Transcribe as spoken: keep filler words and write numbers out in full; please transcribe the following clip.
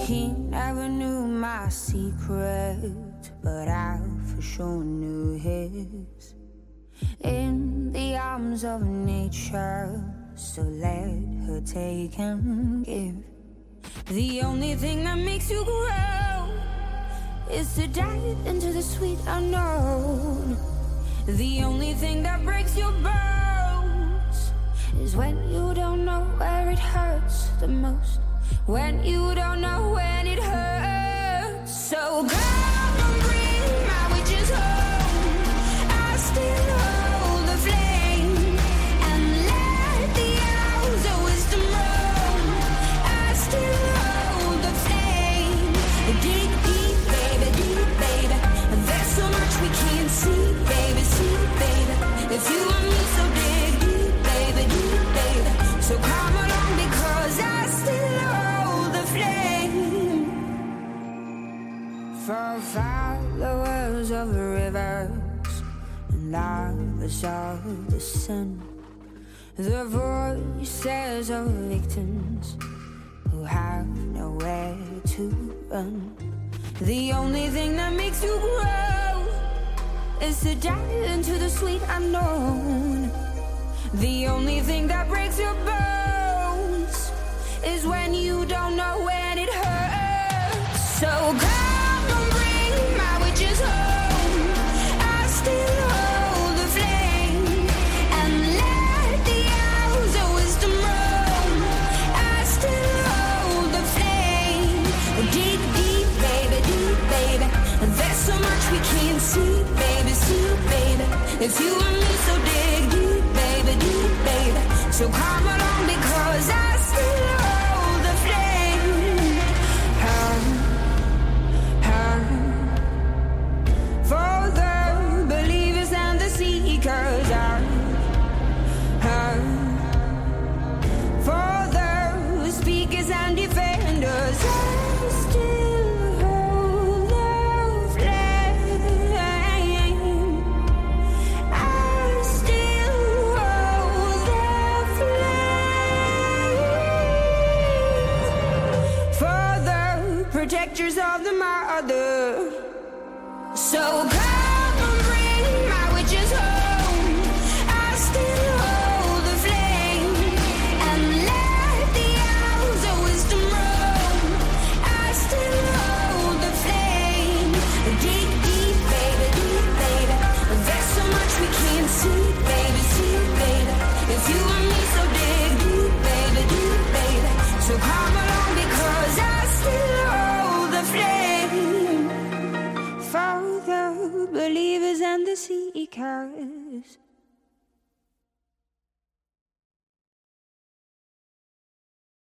He never knew my secret, but I for sure knew his. In the arms of nature, so let her take and give. The only thing that makes you grow is to dive into the sweet unknown. The only thing that breaks your bones is when you don't know where it hurts the most. When you don't know when it hurts. So come and bring my witches home. I still hold the flame, and let the hours of wisdom roam. I still hold the flame. Dig deep, baby, deep, baby. There's so much we can't see, baby, see, baby. If you want me, so dig deep, baby, deep, baby. So come along, because I still hold the flame. For followers of the rivers and lovers of the sun, the voices of victims who have nowhere to run. The only thing that makes you grow is to dive into the sweet unknown. The only thing that breaks your bones is when you don't know when it hurts. So come and bring my witches home. I still hold the flame, and let the hours of wisdom roam. I still hold the flame. Dig deep, baby, deep, baby. There's so much we can't see, baby, see, baby. If you want me, so dig deep, baby, deep, baby. So come along, because I still hold the flame. Hum, hum. For the believers and the seekers, hum, hum. For the speakers and defenders, I still hold the flame. I still hold the flame. For the protectors of the mother. So come and bring my witches home. I still hold the flame, and let the hours of wisdom roam. I still hold the flame. Dig deep, baby, deep, baby. There's so much we can't see, baby, see, baby. If you want me, so dig deep, baby, deep, baby. So come along, because I still hold the flame. For the believers and the seekers.